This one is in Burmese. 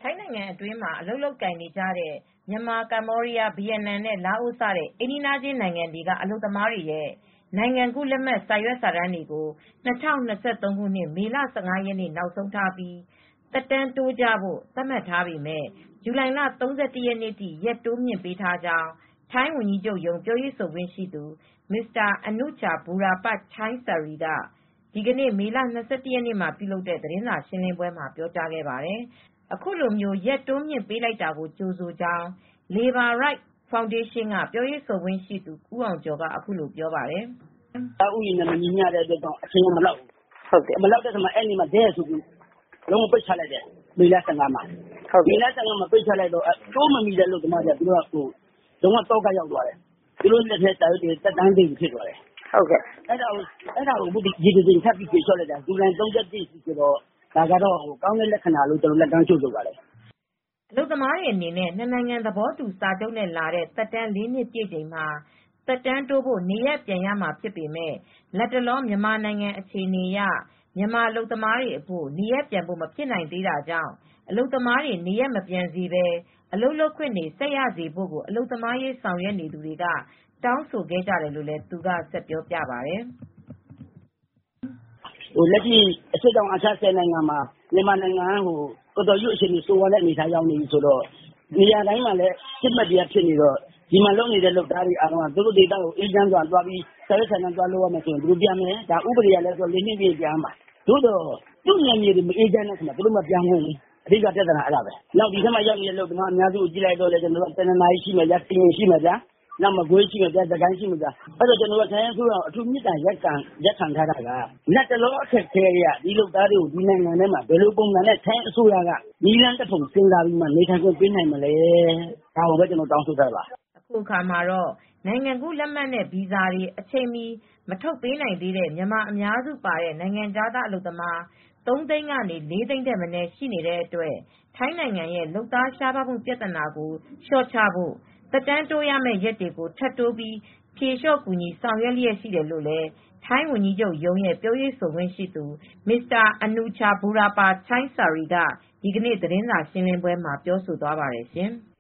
ထိုင်းနိုင်ငံအတွင်းမှာအလုပ်လုပ်ကိုင်နေကြတဲ့မြန်မာကမ္ဘောဒီးယားဗီယက်နမ်နဲ့လာအိုစတဲ့အိမ်နီးချင်းနိုင်ငံတွေကအလုပ်သမားတွေရဲ့နိုင်ငံကူးလက်မှတ်စာရွက်စာတမ်းတွေကို2023ခုနှစ်မေလ15ရက်နေ့နောက်ဆုံးထားပြီးသက်တမ်းတိုးကြဖို့သတ်မှတ်ထားပေမဲ့ဇူလိုင်လ31ရက်နေ့ထိရက်တိုးမြှင့်ပေးထားကြောင်းထိုင်းဝန်ကြီးချုပ်ရုံးပြောရေးဆိုခွင့်ရှိသူ Mr. Anucha Burapat Chaisari ကဒီကနေ့မေလ21ရက်နေ့မှာပြုလုပ်တဲ့သတင်းစာရှင်းလင်းပွဲမှာပြောကြားခဲ့ပါတယ်။အခုလိုရက်တိုးမြှင့်ပေးလိုက်တာကိုကြိုဆိုကြောင်း Labor Rights Foundation ကပြောရေးဆိုခွင့်ရှိသူဦးအောင်ကျော်ကအခုလိုပြောပါတယ်။ဥယျာဉ်နဲ့မညီမျှတဲ့အတွက်ကြောင့်အချိန်မလောက်ဘူး။မလောက်တဲ့အခါမှာအဲ့ဒီမှာဒဲဆိုပြီးလုံးဝပိတ်ချလိုက်တယ်မေလ15မှာ။မေလ15မှာပိတ်ချလိုက်တော့တိုးမမီတဲ့လို့ဒီမှာသူတို့ကလုံးဝတော့ကရောက်သွားတယ်။သူတို့လက်ထက်တာတွေတက်တန်းသိဖြစ်သွားတယ်။ဟုတ်ကဲ့။အဲ့ဒါကိုဘုဒ္ဓရေဒီထပ်ပြီးပြေလျှော့လိုက်တာဇူလိုင်31ဆိုတော့ဒါကတော့ကောင်းတဲ့လက္ခဏာလို့ကျွန်တော်လက်တန်းချုပ်လုပ်ပါတယ်။အလုပ်သမားတွေအနေနဲ့နှစ်နိုင်ငံသဘောတူစာချုပ်နဲ့လာတဲ့သက်တမ်း4နှစ်ပြည့်ချိန်မှာသက်တမ်းတိုးဖို့နေရပ်ပြန်ရမှာဖြစ်ပေမဲ့လက်တလောမြန်မာနိုင်ငံအခြေအနေအရမြန်မာအလုပ်သမားတွေအဖို့နေရပ်ပြန်ဖို့မဖြစ်နိုင်သေးတာကြောင့်အလုပ်သမားတွေနေရပ်မပြန်စေဘဲအလုပ်လုပ်ခွင့်တွေဆက်ရစေဖို့ကိုအလုပ်သမားရေးဆောင်ရွက်နေသူတွေကတောင်းဆိုခဲ့ကြတယ်လို့လည်းသူကဆက်ပြောပြပါတယ်။လက်ရှိအရှေ့တောင်အာရှ10နိုင်ငံမှာမြန်မာနိုင်ငံကတော်တော်ကြီးအခြေအနေဆိုးဝါးတဲ့အနေအထားရောက်နေပြီဆိုတော့နေရာတိုင်းမှာလည်းစစ်မှတ်တရားဖြစ်နေတော့ဒီမှာလုပ်နေတဲ့လုပ်သားတွေအားလုံးကသူတို့ဒေသကိုအေးချမ်းစွာသွားပြီးဆက်ရဆန်သွားလို့ရမယ်ဆိုရင်သူတို့ပြန်မယ်ဒါဥပဒေရလည်းဆို၄နှစ်ပြည့်ပြန်မှာသို့တော့သူ့နယ်မြေတွေမအေးချမ်းတဲ့ခါမှာသူတို့မပြန်ဝင်ဘူးအဓိကပြဿနာအဲ့ဒါပဲနောက်ဒီထက်မှရောက်နေတဲ့လုပ်သမားအများစုကိုကြည့်လိုက်တော့လေကျွန်တော်တို့တနင်္လာရီရှိမယ်ကြာတင်ရှိမယ်ကြာနောက်မကွေးရှိမယ်ကြာသကိုင်းရှိမယ်ကြာအဲ့တော့ကျွန်တော်တို့ဆိုင်ဆိုတော့အထူးမြစ်တာရက်ခံထားတာကလက်တလောအခက်ခဲရဒီလုပ်သားတွေကိုဒီနိုင်ငံထဲမှာဘယ်လိုပုံစံနဲ့ထိုင်းအစိုးရကနီလန်းတစ်ထုံစဉ်းစားပြီးမှနေထိုင်ခွင့်ပေးနိုင်မလဲဒါကိုပဲကျွန်တော်တောင်းဆိုထားပါအခုအခါမှာတော့နိုင်ငံကူးလက်မှတ်နဲ့ဗီဇာတွေအချိန်မီမထုတ်ပေးနိုင်သေးတဲ့မြန်မာအများစုပါတဲ့နိုင်ငံခြားသားအလုပ်သမား3သိန်းကနေ4သိန်းတက်မနည်းရှိနေတဲ့အတွက်ထိုင်းနိုင်ငံရဲ့လုပ်သားရှားပါးမှုပြဿနာကိုလျှော့ချဖို့သက်တမ်းတိုးရမယ့်ရက်တွေကိုထပ်တိုးပြီးဖြေလျှော့ကူညီဆောင်ရွက်လျက်ရှိတယ်လို့လည်းထိုင်းဝန်ကြီးချုပ်ရုံးရဲ့ပြောရေးဆိုခွင့်ရှိသူ Mr. Anucha Burapat Chaisari ကဒီကနေ့သတင်းစာရှင်းလင်းပွဲမှာပြောဆိုသွားပါတယ်ရှင်။